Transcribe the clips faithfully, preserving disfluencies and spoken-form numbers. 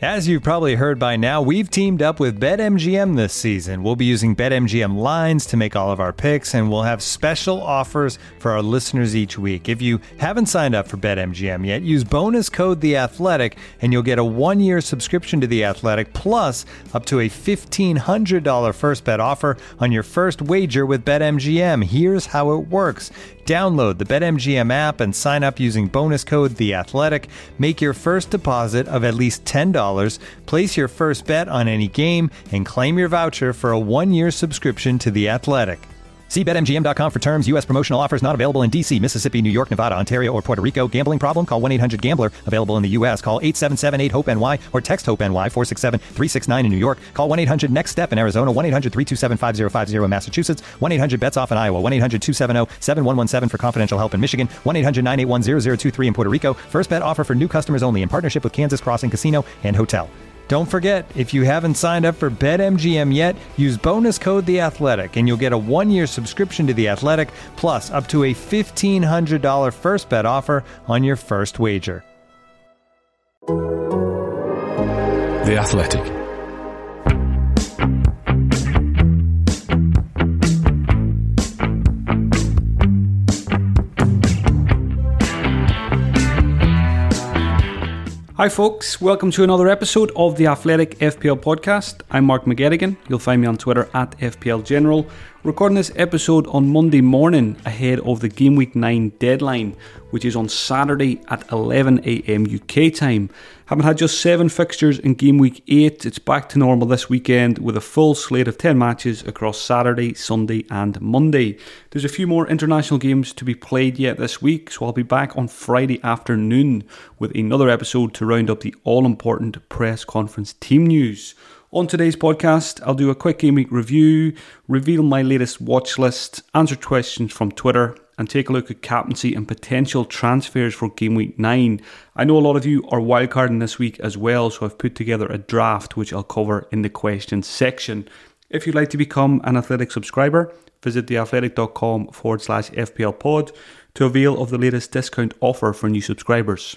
As you've probably heard by now, we've teamed up with BetMGM this season. We'll be using BetMGM lines to make all of our picks, and we'll have special offers for our listeners each week. If you haven't signed up for BetMGM yet, use bonus code The Athletic, and you'll get a one-year subscription to The Athletic, plus up to a fifteen hundred dollars first bet offer on your first wager with BetMGM. Here's how it works. Download the BetMGM app and sign up using bonus code The Athletic. Make your first deposit of at least ten dollars. Place your first bet on any game and claim your voucher for a one-year subscription to The Athletic. See Bet M G M dot com for terms. U S promotional offers not available in D C, Mississippi, New York, Nevada, Ontario, or Puerto Rico. Gambling problem? Call one eight hundred gambler. Available in the U S. Call eight seven seven eight hope N Y or text HOPE-NY four six seven three six nine in New York. Call one eight hundred next step in Arizona. one eight hundred three two seven five zero five zero in Massachusetts. one eight hundred bets off in Iowa. one eight hundred two seven zero seven one one seven for confidential help in Michigan. one eight hundred nine eight one zero zero two three in Puerto Rico. First bet offer for new customers only in partnership with Kansas Crossing Casino and Hotel. Don't forget, if you haven't signed up for BetMGM yet, use bonus code The Athletic, and you'll get a one-year subscription to The Athletic, plus up to a fifteen hundred dollars first bet offer on your first wager. The Athletic. Hi folks, welcome to another episode of the Athletic F P L podcast. I'm Mark McGettigan. You'll find me on Twitter at F P L General. Recording this episode on Monday morning ahead of the Game Week nine deadline, which is on Saturday at eleven a.m. U K time. Having had just seven fixtures in Game Week eight, it's back to normal this weekend with a full slate of ten matches across Saturday, Sunday and Monday. There's a few more international games to be played yet this week, so I'll be back on Friday afternoon with another episode to round up the all-important press conference team news. On today's podcast, I'll do a quick game week review, reveal my latest watch list, answer questions from Twitter, and take a look at captaincy and potential transfers for Game Week nine. I know a lot of you are wildcarding this week as well, so I've put together a draft which I'll cover in the questions section. If you'd like to become an Athletic subscriber, visit theathletic.com forward slash FPL pod to avail of the latest discount offer for new subscribers.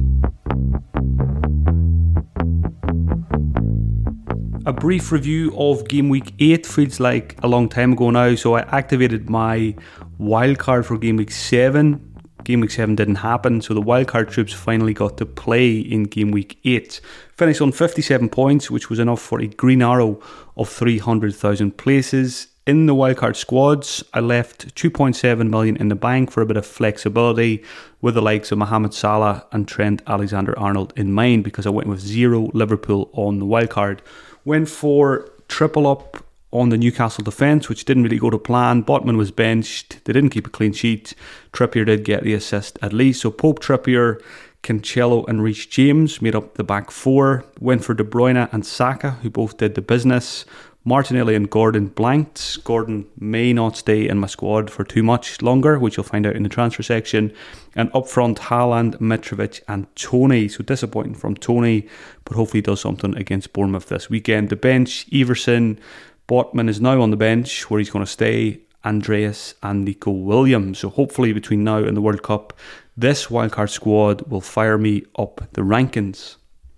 A brief review of Game Week eight feels like a long time ago now, so I activated my wildcard for Game Week seven. Game Week seven didn't happen, so the wildcard troops finally got to play in Game Week eight. Finished on fifty-seven points, which was enough for a green arrow of three hundred thousand places. In the wildcard squads, I left two point seven million in the bank for a bit of flexibility with the likes of Mohamed Salah and Trent Alexander-Arnold in mind, because I went with zero Liverpool on the wildcard. Went for triple up on the Newcastle defence, which didn't really go to plan. Botman was benched. They didn't keep a clean sheet. Trippier did get the assist at least. So Pope, Trippier, Cancelo and Reece James made up the back four. Went for De Bruyne and Saka, who both did the business. Martinelli and Gordon blanked. Gordon may not stay in my squad for too much longer, which you'll find out in the transfer section. And up front, Haaland, Mitrovic and Toney. So disappointing from Toney, but hopefully he does something against Bournemouth this weekend. The bench, Everson, Botman is now on the bench, where he's going to stay, Andreas and Nico Williams. So hopefully between now and the World Cup, this wildcard squad will fire me up the rankings.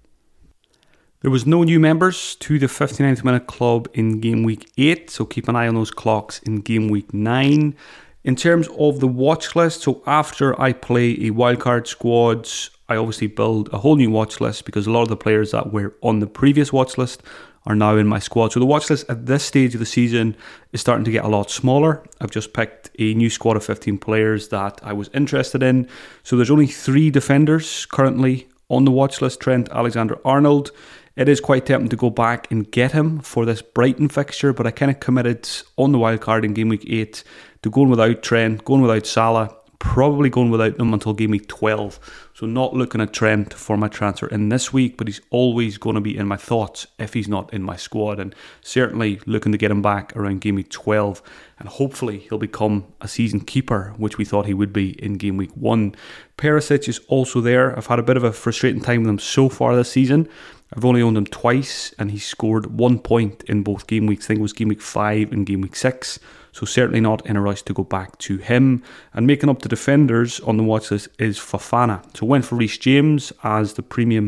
There was no new members to the fifty-ninth minute club in Game Week eight, so keep an eye on those clocks in Game Week nine. In terms of the watch list, so after I play a wildcard squads, I obviously build a whole new watch list because a lot of the players that were on the previous watch list are now in my squad. So the watch list at this stage of the season is starting to get a lot smaller. I've just picked a new squad of fifteen players that I was interested in. So there's only three defenders currently on the watch list. Trent Alexander-Arnold. It is quite tempting to go back and get him for this Brighton fixture, but I kind of committed on the wildcard in Game Week eight to going without Trent, going without Salah, probably going without them until Game Week twelve. So not looking at Trent for my transfer in this week, but he's always going to be in my thoughts if he's not in my squad, and certainly looking to get him back around Game Week twelve, and hopefully he'll become a season keeper, which we thought he would be in Game Week one. Perisic is also there. I've had a bit of a frustrating time with him so far this season. I've only owned him twice, and he scored one point in both game weeks. I think it was Game Week five and Game Week six. So certainly not in a rush to go back to him. And making up the defenders on the watch list is Fofana. So went for Reece James as the premium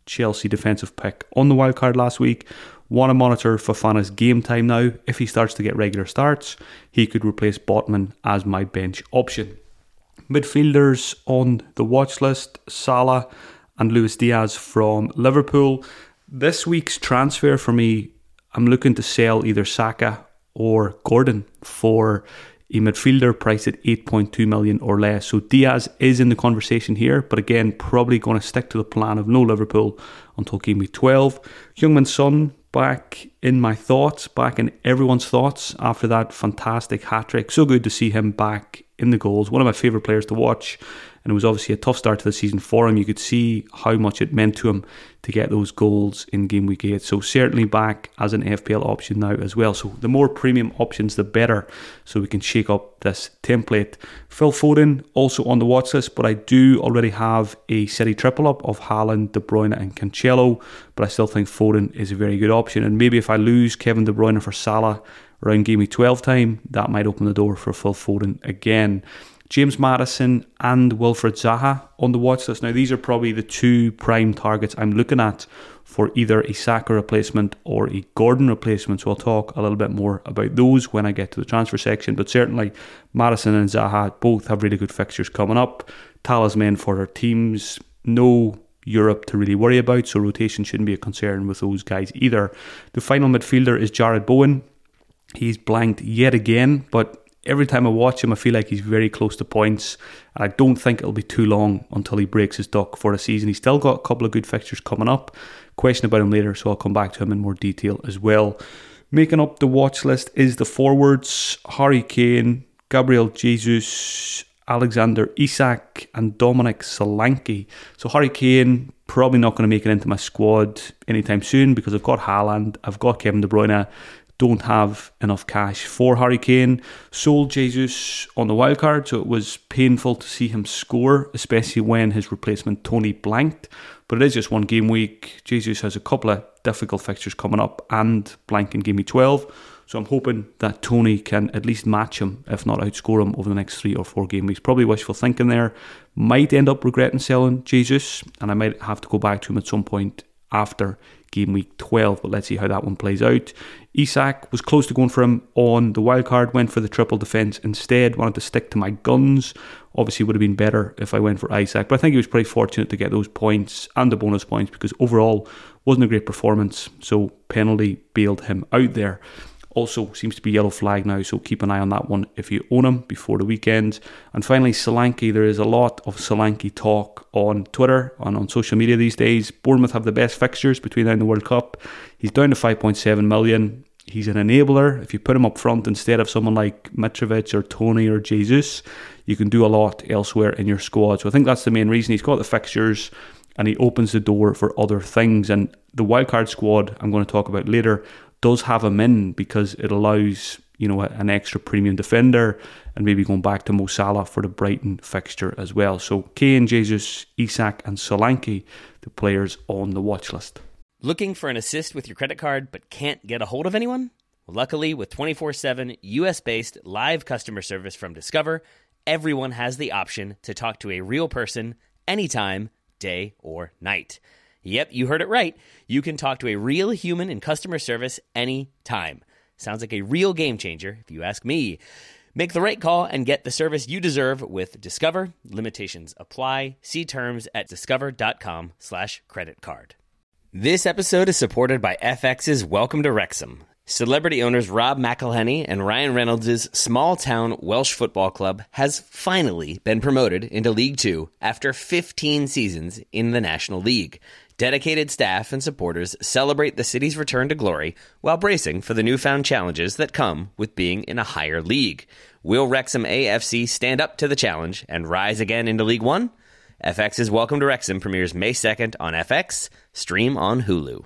Chelsea defensive pick on the wildcard last week. Want to monitor Fofana's game time now. If he starts to get regular starts, he could replace Botman as my bench option. Midfielders on the watch list, Salah and Luis Diaz from Liverpool. This week's transfer for me, I'm looking to sell either Saka or Gordon for a midfielder priced at eight point two million or less. So Diaz is in the conversation here, but again, probably going to stick to the plan of no Liverpool until game week twelve. Heung-min Son back in my thoughts, back in everyone's thoughts after that fantastic hat-trick. So good to see him back in the goals. One of my favourite players to watch, and it was obviously a tough start to the season for him. You could see how much it meant to him to get those goals in game week eight. So certainly back as an F P L option now as well. So the more premium options, the better, so we can shake up this template. Phil Foden also on the watch list, but I do already have a City triple up of Haaland, De Bruyne and Cancelo, but I still think Foden is a very good option. And maybe if I lose Kevin De Bruyne for Salah around game week twelve time, that might open the door for Phil Foden again. James Maddison and Wilfred Zaha on the watch list. Now, these are probably the two prime targets I'm looking at for either a Saka replacement or a Gordon replacement. So I'll talk a little bit more about those when I get to the transfer section. But certainly, Maddison and Zaha both have really good fixtures coming up. Talisman for their teams. No Europe to really worry about, so rotation shouldn't be a concern with those guys either. The final midfielder is Jared Bowen. He's blanked yet again, but every time I watch him, I feel like he's very close to points. I don't think it'll be too long until he breaks his duck for the season. He's still got a couple of good fixtures coming up. Question about him later, so I'll come back to him in more detail as well. Making up the watch list is the forwards: Harry Kane, Gabriel Jesus, Alexander Isak and Dominic Solanke. So Harry Kane, probably not going to make it into my squad anytime soon because I've got Haaland, I've got Kevin De Bruyne. Don't have enough cash for Harry Kane. Sold Jesus on the wildcard, so it was painful to see him score, especially when his replacement Tony blanked. But it is just one game week. Jesus has a couple of difficult fixtures coming up and blank in game week twelve. So I'm hoping that Tony can at least match him, if not outscore him, over the next three or four game weeks. Probably wishful thinking there. Might end up regretting selling Jesus, and I might have to go back to him at some point after game week twelve, but let's see how that one plays out. Isak was close to going for him on the wildcard, went for the triple defence instead, wanted to stick to my guns. Obviously would have been better if I went for Isak, but I think he was pretty fortunate to get those points and the bonus points because overall wasn't a great performance, so penalty bailed him out there. Also seems to be yellow flag now, so keep an eye on that one if you own him before the weekend. And finally, Solanke. There is a lot of Solanke talk on Twitter and on social media these days. Bournemouth have the best fixtures between now and the World Cup. He's down to five point seven million. He's an enabler. If you put him up front instead of someone like Mitrovic or Tony or Jesus, you can do a lot elsewhere in your squad. So I think that's the main reason. He's got the fixtures and he opens the door for other things. And the wildcard squad I'm going to talk about later does have him in because it allows, you know, an extra premium defender and maybe going back to Mo Salah for the Brighton fixture as well. So Kane, Jesus, Isak and Solanke, the players on the watch list. Looking for an assist with your credit card but can't get a hold of anyone? Well, luckily, with twenty-four seven U S-based live customer service from Discover, everyone has the option to talk to a real person anytime, day or night. Yep, you heard it right. You can talk to a real human in customer service anytime. Sounds like a real game changer, if you ask me. Make the right call and get the service you deserve with Discover. Limitations apply. See terms at discover.com slash credit card. This episode is supported by F X's Welcome to Wrexham. Celebrity owners Rob McElhenney and Ryan Reynolds' small-town Welsh football club has finally been promoted into League Two after fifteen seasons in the National League. Dedicated staff and supporters celebrate the city's return to glory while bracing for the newfound challenges that come with being in a higher league. Will Wrexham A F C stand up to the challenge and rise again into League One? F X's Welcome to Wrexham premieres May second on F X, stream on Hulu.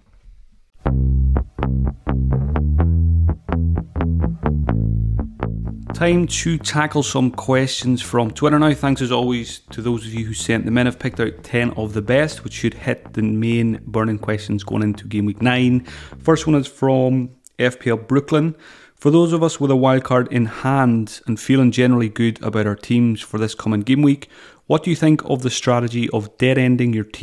Time to tackle some questions from Twitter now. Thanks as always to those of you who sent them in. I've picked out ten of the best, which should hit the main burning questions going into game week nine. First one is from F P L Brooklyn. For those of us with a wildcard in hand and feeling generally good about our teams for this coming game week, what do you think of the strategy of dead-ending your team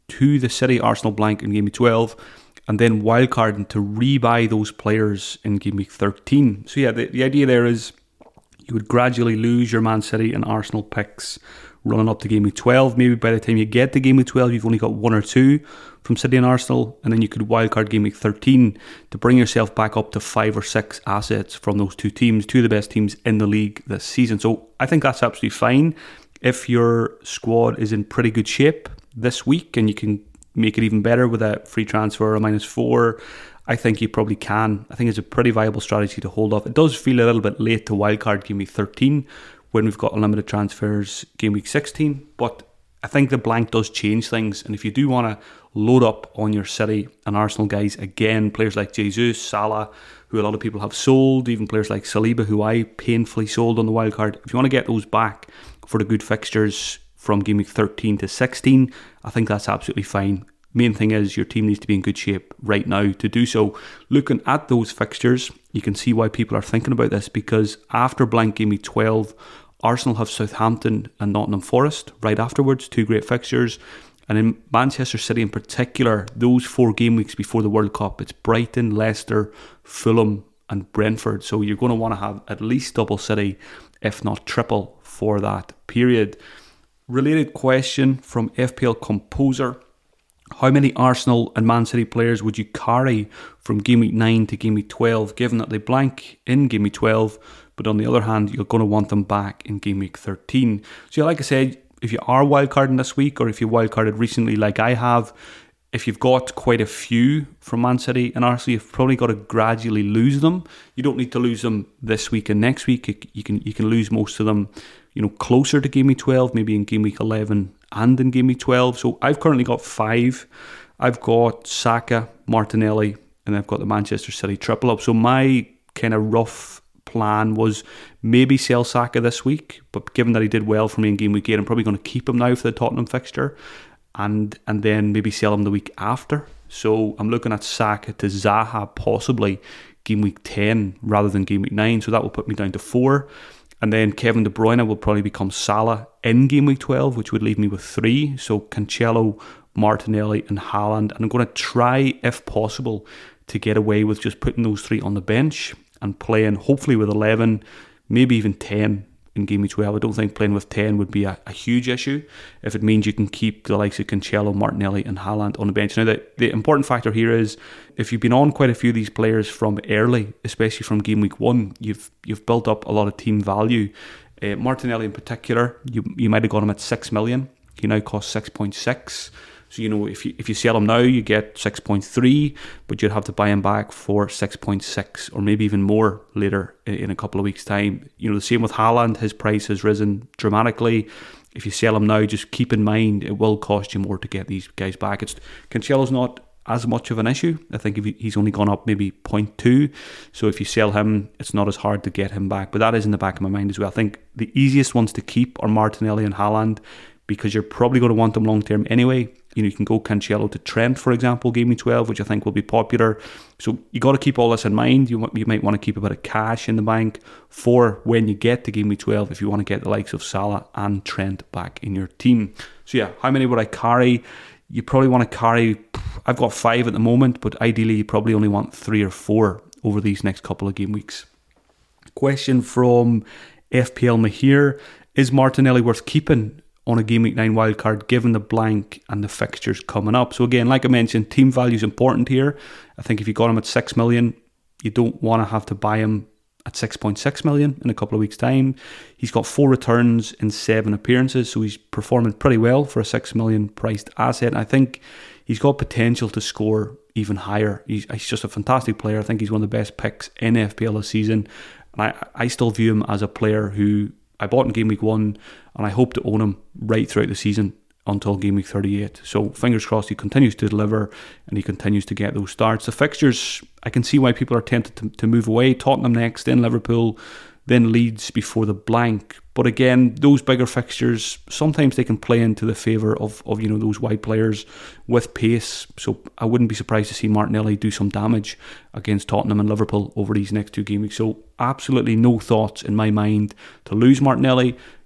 to the City Arsenal blank in game week twelve, and then wildcarding to rebuy those players in game week thirteen. So yeah, the, the idea there is you would gradually lose your Man City and Arsenal picks running up to game week twelve. Maybe by the time you get to game week twelve, you've only got one or two from City and Arsenal, and then you could wildcard game week thirteen to bring yourself back up to five or six assets from those two teams, two of the best teams in the league this season. So I think that's absolutely fine. If your squad is in pretty good shape this week and you can make it even better with a free transfer or a minus four, I think you probably can. I think it's a pretty viable strategy to hold off. It does feel a little bit late to wildcard game week thirteen when we've got unlimited transfers game week sixteen, but I think the blank does change things. And if you do want to load up on your City and Arsenal guys again, players like Jesus, Salah, who a lot of people have sold, even players like Saliba, who I painfully sold on the wildcard, if you want to get those back for the good fixtures from game week thirteen to sixteen, I think that's absolutely fine. Main thing is your team needs to be in good shape right now to do so. Looking at those fixtures, you can see why people are thinking about this, because after blank game week twelve, Arsenal have Southampton and Nottingham Forest right afterwards, two great fixtures. And in Manchester City in particular, those four game weeks before the World Cup, it's Brighton, Leicester, Fulham and Brentford. So you're going to want to have at least double City, if not triple, for that period. Related question from F P L Composer. How many Arsenal and Man City players would you carry from game week nine to game week twelve, given that they blank in game week twelve, but on the other hand, you're going to want them back in game week thirteen? So like I said, if you are wildcarding this week, or if you wildcarded recently like I have, if you've got quite a few from Man City and Arsenal, you've probably got to gradually lose them. You don't need to lose them this week and next week. You can you can lose most of them, you know, closer to game week twelve, maybe in game week eleven and in game week twelve. So I've currently got five. I've got Saka, Martinelli, and I've got the Manchester City triple up. So my kind of rough plan was maybe sell Saka this week, but given that he did well for me in game week eight, I'm probably going to keep him now for the Tottenham fixture, and and then maybe sell him the week after. So I'm looking at Saka to Zaha possibly game week ten rather than game week nine. So that will put me down to four. And then Kevin De Bruyne will probably become Salah in game week twelve, which would leave me with three. So Cancelo, Martinelli and Haaland. And I'm going to try, if possible, to get away with just putting those three on the bench and playing hopefully with eleven, maybe even ten in game week twelve. I don't think playing with ten would be a, a huge issue if it means you can keep the likes of Cancelo, Martinelli and Haaland on the bench. Now, the, the important factor here is if you've been on quite a few of these players from early, especially from game week one, you've you've built up a lot of team value. Uh, Martinelli in particular, you you might have got him at six million. He now costs six point six. So, you know, if you if you sell him now, you get six point three, but you'd have to buy him back for six point six or maybe even more later in, in a couple of weeks' time. You know, the same with Haaland. His price has risen dramatically. If you sell him now, just keep in mind it will cost you more to get these guys back. It's Cancelo's not as much of an issue. I think if he, he's only gone up maybe zero point two. So if you sell him, it's not as hard to get him back. But that is in the back of my mind as well. I think the easiest ones to keep are Martinelli and Haaland, because you're probably going to want them long term anyway. You know, you can go Cancelo to Trent, for example, game week twelve, which I think will be popular. So you got to keep all this in mind. You you might want to keep a bit of cash in the bank for when you get to game week twelve if you want to get the likes of Salah and Trent back in your team. So yeah, how many would I carry? You probably want to carry, I've got five at the moment, but ideally you probably only want three or four over these next couple of game weeks. Question from F P L Mahir: is Martinelli worth keeping on a game week nine wildcard given the blank and the fixtures coming up? So again, like I mentioned, team value is important here. I think if you got him at six million, you don't want to have to buy him at six point six million in a couple of weeks' time. He's got four returns in seven appearances, so he's performing pretty well for a six million priced asset. And I think he's got potential to score even higher. He's, he's just a fantastic player. I think he's one of the best picks in F P L this season. And I, I still view him as a player who I bought in game week one, and I hope to own him right throughout the season until game week thirty-eight. So fingers crossed he continues to deliver and he continues to get those starts. The fixtures, I can see why people are tempted to, to move away. Tottenham next, then Liverpool, then Leeds before the blank. But again, those bigger fixtures, sometimes they can play into the favour of, of you know those wide players with pace. So I wouldn't be surprised to see Martinelli do some damage against Tottenham and Liverpool over these next two game weeks. So absolutely no thoughts in my mind to lose Martinelli.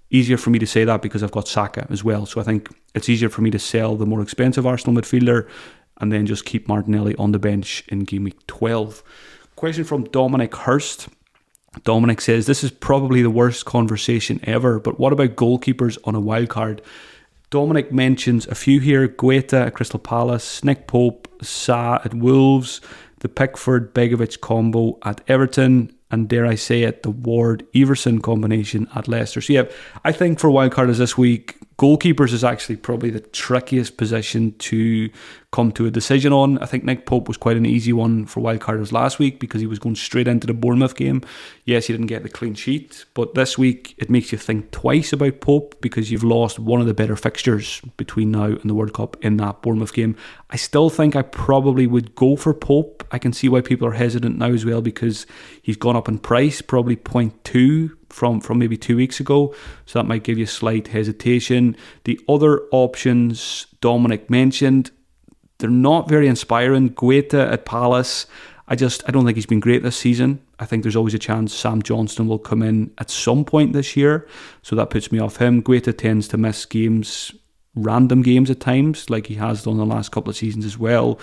Easier for me to say that because I've got Saka as well. So I think it's easier for me to sell the more expensive Arsenal midfielder and then just keep Martinelli on the bench in game week twelve. Question from Dominic Hurst. Dominic says, this is probably the worst conversation ever, but what about goalkeepers on a wild card? Dominic mentions a few here: Guaita at Crystal Palace, Nick Pope, Sa at Wolves, the Pickford-Begovic combo at Everton, and dare I say it, the Ward-Everson combination at Leicester. So yeah, I think for wildcarders this week, goalkeepers is actually probably the trickiest position to come to a decision on. I think Nick Pope was quite an easy one for wildcarders last week because he was going straight into the Bournemouth game. Yes, he didn't get the clean sheet, but this week it makes you think twice about Pope because you've lost one of the better fixtures between now and the World Cup in that Bournemouth game. I still think I probably would go for Pope. I can see why people are hesitant now as well because he's gone up in price, probably zero point two from, from maybe two weeks ago. So that might give you slight hesitation. The other options Dominic mentioned, they're not very inspiring. Guaita at Palace, I just I don't think he's been great this season. I think there's always a chance Sam Johnston will come in at some point this year. So that puts me off him. Guaita tends to miss games, random games at times, like he has done the last couple of seasons as well.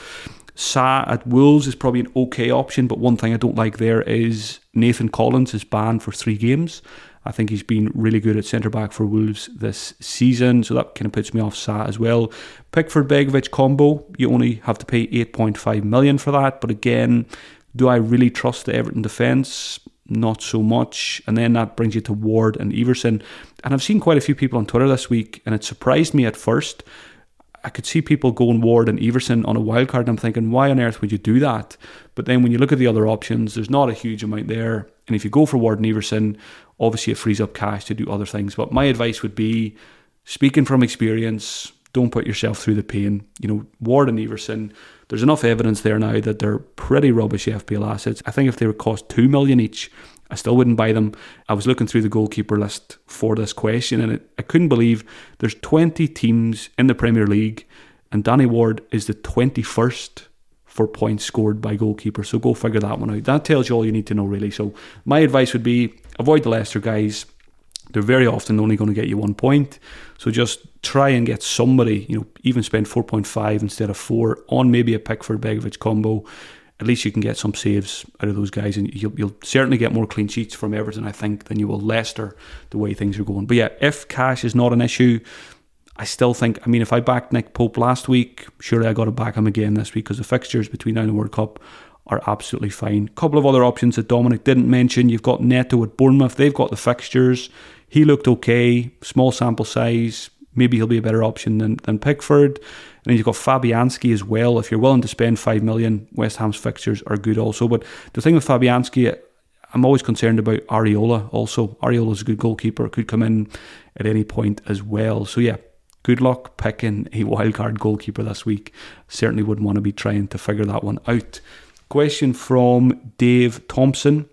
Sa at Wolves is probably an okay option, but one thing I don't like there is Nathan Collins is banned for three games. I think he's been really good at centre-back for Wolves this season, so that kind of puts me off Sa as well. Pickford-Begovic combo, you only have to pay eight point five million for that, but again, do I really trust the Everton defence? Not so much. And then that brings you to Ward and Everson. And I've seen quite a few people on Twitter this week, and it surprised me at first. I could see people going Ward and Everson on a wildcard, and I'm thinking, why on earth would you do that? But then when you look at the other options, there's not a huge amount there. And if you go for Ward and Everson, obviously it frees up cash to do other things. But my advice would be, speaking from experience, don't put yourself through the pain. You know, Ward and Everson, there's enough evidence there now that they're pretty rubbish F P L assets. I think if they would cost two million each, I still wouldn't buy them. I was looking through the goalkeeper list for this question, and it, I couldn't believe there's twenty teams in the Premier League, and Danny Ward is the twenty-first for points scored by goalkeepers. So go figure that one out. That tells you all you need to know, really. So my advice would be, avoid the Leicester guys. They're very often only going to get you one point. So just try and get somebody, you know, even spend four point five instead of four on maybe a Pickford-Begovic combo. At least you can get some saves out of those guys, and you'll, you'll certainly get more clean sheets from Everton, I think, than you will Leicester, the way things are going. But yeah, if cash is not an issue, I still think, I mean, if I backed Nick Pope last week, surely I got to back him again this week because the fixtures between now and the World Cup are absolutely fine. A couple of other options that Dominic didn't mention. You've got Neto at Bournemouth. They've got the fixtures. He looked okay, small sample size. Maybe he'll be a better option than, than Pickford. And then you've got Fabianski as well. If you're willing to spend five million, West Ham's fixtures are good also. But the thing with Fabianski, I'm always concerned about Areola also. Areola's a good goalkeeper, could come in at any point as well. So yeah, good luck picking a wildcard goalkeeper this week. Certainly wouldn't want to be trying to figure that one out. Question from Dave Thompson.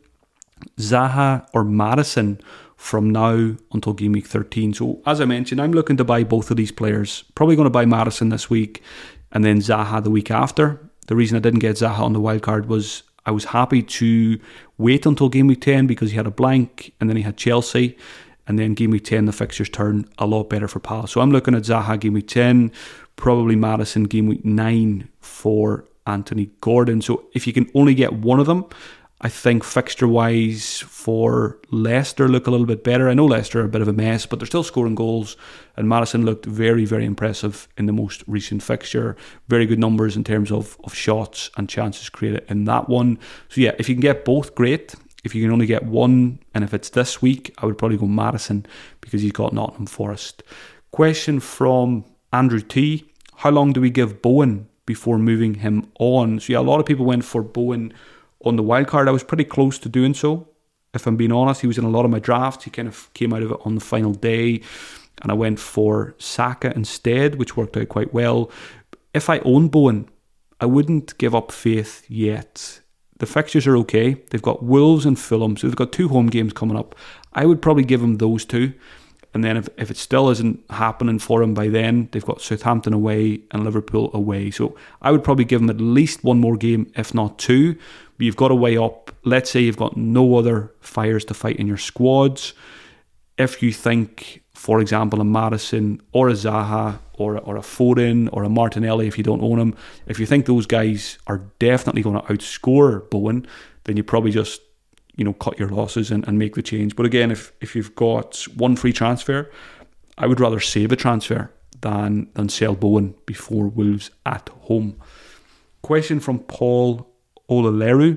Zaha or Maddison from now until game week thirteen. So as I mentioned, I'm looking to buy both of these players. Probably going to buy Maddison this week and then Zaha the week after. The reason I didn't get Zaha on the wildcard was I was happy to wait until game week ten because he had a blank and then he had Chelsea. And then game week ten, the fixtures turn a lot better for Palace. So I'm looking at Zaha game week ten, probably Maddison game week nine for Anthony Gordon. So if you can only get one of them, I think fixture-wise for Leicester look a little bit better. I know Leicester are a bit of a mess, but they're still scoring goals. And Maddison looked very, very impressive in the most recent fixture. Very good numbers in terms of, of shots and chances created in that one. So yeah, if you can get both, great. If you can only get one, and if it's this week, I would probably go Maddison because he's got Nottingham Forest. Question from Andrew T. How long do we give Bowen before moving him on? So yeah, a lot of people went for Bowen on the wildcard. I was pretty close to doing so. If I'm being honest, he was in a lot of my drafts. He kind of came out of it on the final day, and I went for Saka instead, which worked out quite well. If I own Bowen, I wouldn't give up faith yet. The fixtures are okay. They've got Wolves and Fulham, so they've got two home games coming up. I would probably give him those two. And then if, if it still isn't happening for him by then, they've got Southampton away and Liverpool away. So I would probably give him at least one more game, if not two. But you've got to weigh up. Let's say you've got no other fires to fight in your squads. if you think, for example, a Maddison or a Zaha or, or a Foden or a Martinelli, if you don't own him, if you think those guys are definitely going to outscore Bowen, then you probably just, you know, cut your losses and, and make the change. But again, if, if you've got one free transfer, I would rather save a transfer than, than sell Bowen before Wolves at home. Question from Paul Olaleru.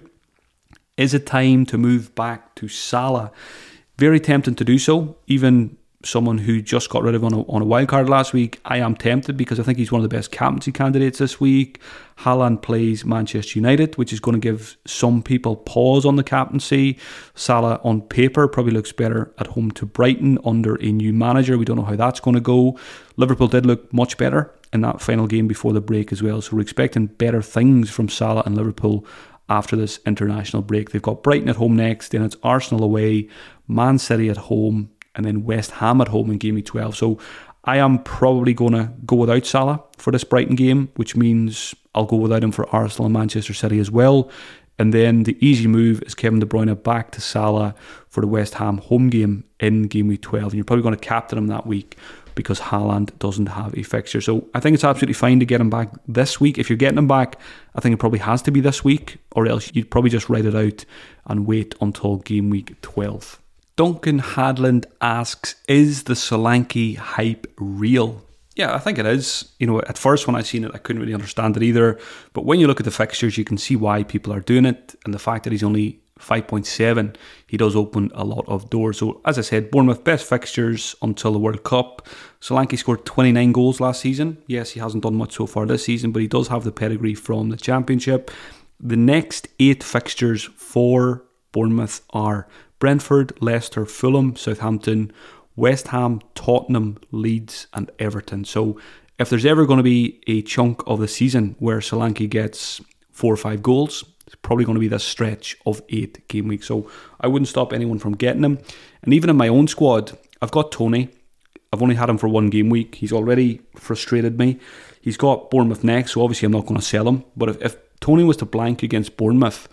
Is it time to move back to Salah? Very tempting to do so. Even someone who just got rid of on a, on a wild card last week, I am tempted because I think he's one of the best captaincy candidates this week. Haaland plays Manchester United, which is going to give some people pause on the captaincy. Salah on paper probably looks better at home to Brighton under a new manager. We don't know how that's going to go. Liverpool did look much better in that final game before the break as well, so we're expecting better things from Salah and Liverpool after this international break. They've got Brighton at home next, then it's Arsenal away, Man City at home, and then West Ham at home in game week twelve. So I am probably going to go without Salah for this Brighton game, which means I'll go without him for Arsenal and Manchester City as well. And then the easy move is Kevin De Bruyne back to Salah for the West Ham home game in game week twelve. And you're probably going to captain him that week because Haaland doesn't have a fixture. So I think it's absolutely fine to get him back this week. If you're getting him back, I think it probably has to be this week, or else you'd probably just write it out and wait until game week twelve. Duncan Hadland asks, is the Solanke hype real? Yeah, I think it is. You know, at first when I seen it, I couldn't really understand it either. But when you look at the fixtures, you can see why people are doing it. And the fact that he's only five point seven, he does open a lot of doors. So as I said, Bournemouth best fixtures until the World Cup. Solanke scored twenty-nine goals last season. Yes, he hasn't done much so far this season, but he does have the pedigree from the Championship. The next eight fixtures for Bournemouth are Brentford, Leicester, Fulham, Southampton, West Ham, Tottenham, Leeds and Everton. So if there's ever going to be a chunk of the season where Solanke gets four or five goals, it's probably going to be this stretch of eight game weeks. So I wouldn't stop anyone from getting him. And even in my own squad, I've got Tony. I've only had him for one game week. He's already frustrated me. He's got Bournemouth next, so obviously I'm not going to sell him. But if, if Tony was to blank against Bournemouth,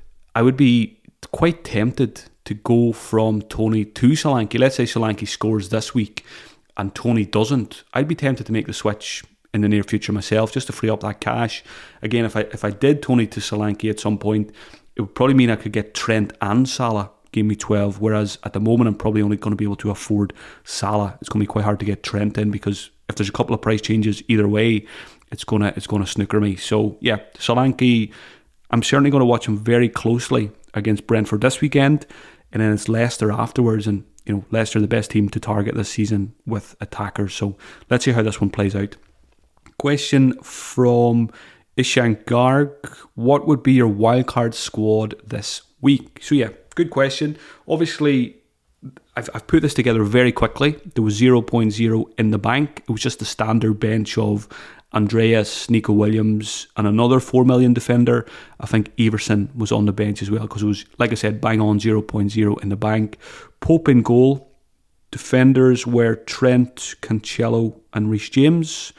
I would be quite tempted to go from Tony to Solanke. Let's say Solanke scores this week and Tony doesn't. I'd be tempted to make the switch in the near future myself just to free up that cash. Again, if I if I did Tony to Solanke at some point, it would probably mean I could get Trent and Salah game week twelve, whereas at the moment I'm probably only going to be able to afford Salah. It's going to be quite hard to get Trent in because if there's a couple of price changes either way, it's gonna it's gonna snooker me. So yeah, Solanke, I'm certainly going to watch him very closely against Brentford this weekend, and then it's Leicester afterwards, and you know, Leicester are the best team to target this season with attackers. So let's see how this one plays out. Question from Ishank Garg. What would be your wildcard squad this week? So yeah, good question. Obviously, I've, I've put this together very quickly. There was zero point zero in the bank. It was just the standard bench of Andreas, Nico Williams, and another four million defender. I think Everson was on the bench as well because it was, like I said, bang on zero point zero in the bank. Pope in goal. Defenders were Trent, Cancelo, and Reece James.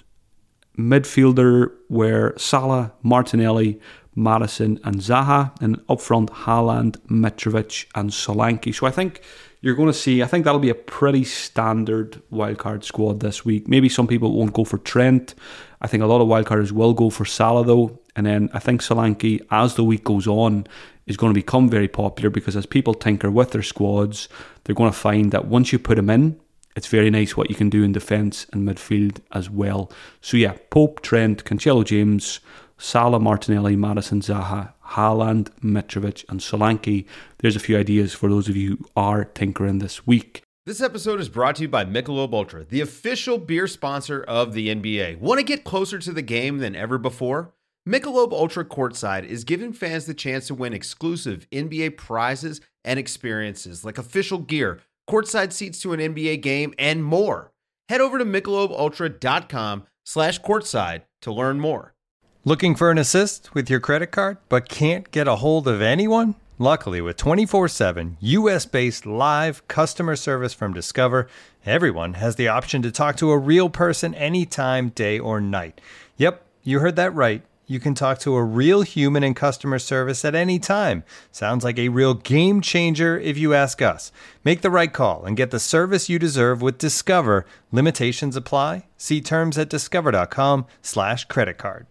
Midfielder were Salah, Martinelli, Maddison, and Zaha. And up front, Haaland, Mitrovic, and Solanke. So I think you're going to see, I think that'll be a pretty standard wildcard squad this week. Maybe some people won't go for Trent. I think a lot of wildcarders will go for Salah though. And then I think Solanke, as the week goes on, is going to become very popular because as people tinker with their squads, they're going to find that once you put him in, it's very nice what you can do in defence and midfield as well. So yeah, Pope, Trent, Cancelo, James, Salah, Martinelli, Maddison, Zaha, Haaland, Mitrovic and Solanke. There's a few ideas for those of you who are tinkering this week. This episode is brought to you by Michelob Ultra, the official beer sponsor of the N B A. Want to get closer to the game than ever before? Michelob Ultra Courtside is giving fans the chance to win exclusive N B A prizes and experiences like official gear, courtside seats to an N B A game, and more. Head over to michelobultra.com slash courtside to learn more. Looking for an assist with your credit card, but can't get a hold of anyone? Luckily, with twenty-four seven U S-based live customer service from Discover, everyone has the option to talk to a real person anytime, day or night. Yep, you heard that right. you can talk to a real human in customer service at any time. Sounds like a real game changer if you ask us. Make the right call and get the service you deserve with Discover. Limitations apply. See terms at discover.com slash credit card.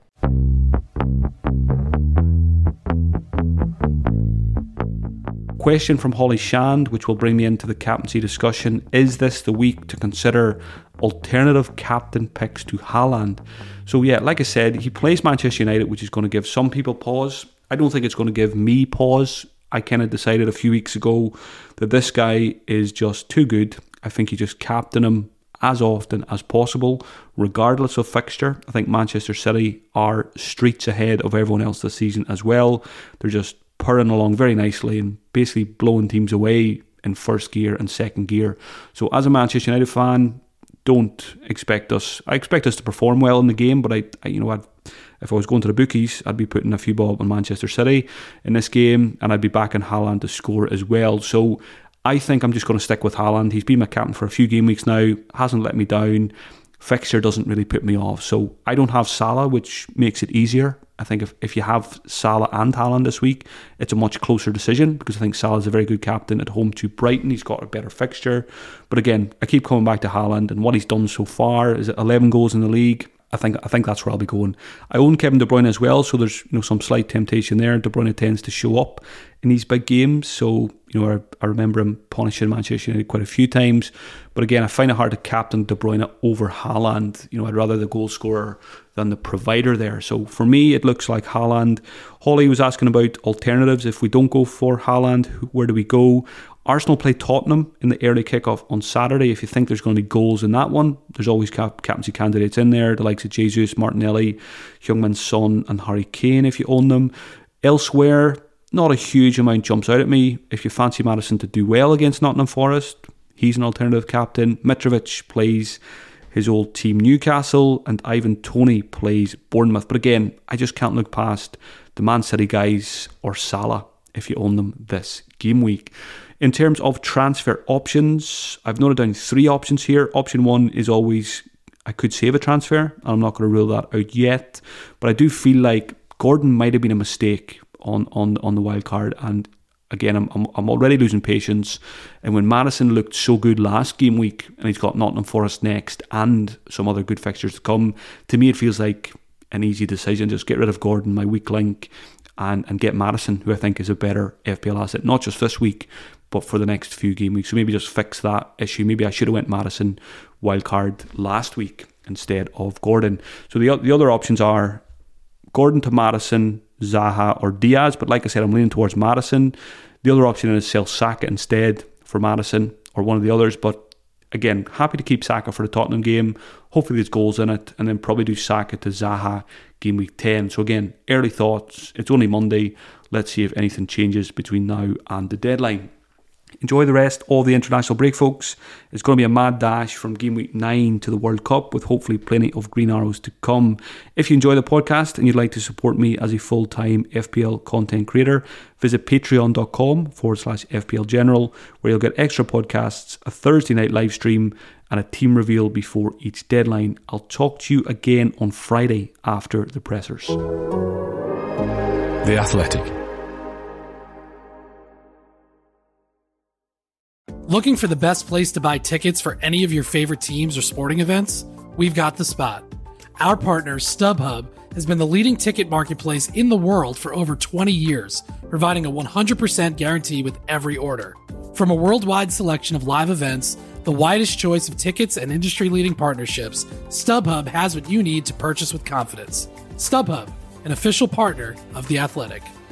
Question from Holly Shand, which will bring me into the captaincy discussion. Is this the week to consider alternative captain picks to Haaland? So yeah, like I said, he plays Manchester United, which is going to give some people pause. I don't think it's going to give me pause. I kind of decided a few weeks ago that this guy is just too good. I think you just captain him as often as possible, regardless of fixture. I think Manchester City are streets ahead of everyone else this season as well. They're just purring along very nicely and basically blowing teams away in first gear and second gear. So as a Manchester United fan, don't expect us. I expect us to perform well in the game, but I, I you know, I'd, if I was going to the bookies, I'd be putting a few bob on Manchester City in this game, and I'd be backing Haaland to score as well. So I think I'm just going to stick with Haaland. He's been my captain for a few game weeks now, hasn't let me down. Fixture doesn't really put me off. So I don't have Salah, which makes it easier. I think if, if you have Salah and Haaland this week, it's a much closer decision because I think Salah's a very good captain at home to Brighton. He's got a better fixture. But again, I keep coming back to Haaland and what he's done so far. Is it eleven goals in the league? I think I think that's where I'll be going. I own Kevin De Bruyne as well, so there's you know some slight temptation there. De Bruyne tends to show up in these big games, so you know I, I remember him punishing Manchester United quite a few times. But again, I find it hard to captain De Bruyne over Haaland. You know, I'd rather the goal scorer than the provider there. So for me, it looks like Haaland. Holly was asking about alternatives. If we don't go for Haaland, where do we go? Arsenal play Tottenham in the early kickoff on Saturday. If you think there's going to be goals in that one, there's always cap- captaincy candidates in there, the likes of Jesus, Martinelli, Heung-min Son and Harry Kane if you own them. Elsewhere, not a huge amount jumps out at me. If you fancy Maddison to do well against Nottingham Forest, he's an alternative captain. Mitrovic plays his old team Newcastle, and Ivan Toney plays Bournemouth. But again, I just can't look past the Man City guys or Salah if you own them this game week. In terms of transfer options, I've noted down three options here. Option one is always, I could save a transfer, and I'm not going to rule that out yet. But I do feel like Gordon might have been a mistake on, on, on the wild card. And again, I'm, I'm I'm already losing patience. And when Maddison looked so good last game week, and he's got Nottingham Forest next and some other good fixtures to come, to me it feels like an easy decision. Just get rid of Gordon, my weak link, and, and get Maddison, who I think is a better F P L asset, not just this week, but for the next few game weeks. So maybe just fix that issue. Maybe I should have went Maddison wildcard last week instead of Gordon. So the the other options are Gordon to Maddison, Zaha or Diaz. But like I said, I'm leaning towards Maddison. The other option is sell Saka instead for Maddison or one of the others. But again, happy to keep Saka for the Tottenham game. Hopefully there's goals in it. And then probably do Saka to Zaha game week ten. So again, early thoughts. It's only Monday. Let's see if anything changes between now and the deadline. Enjoy the rest of the international break, folks. It's going to be a mad dash from game week nine to the World Cup, with hopefully plenty of green arrows to come. If you enjoy the podcast and you'd like to support me as a full-time F P L content creator, visit patreon.com forward slash FPL General, where you'll get extra podcasts, a Thursday night live stream, and a team reveal before each deadline. I'll talk to you again on Friday after the pressers. The Athletic. Looking for the best place to buy tickets for any of your favorite teams or sporting events? We've got the spot. Our partner, StubHub, has been the leading ticket marketplace in the world for over twenty years, providing a one hundred percent guarantee with every order. From a worldwide selection of live events, the widest choice of tickets and industry-leading partnerships, StubHub has what you need to purchase with confidence. StubHub, an official partner of The Athletic.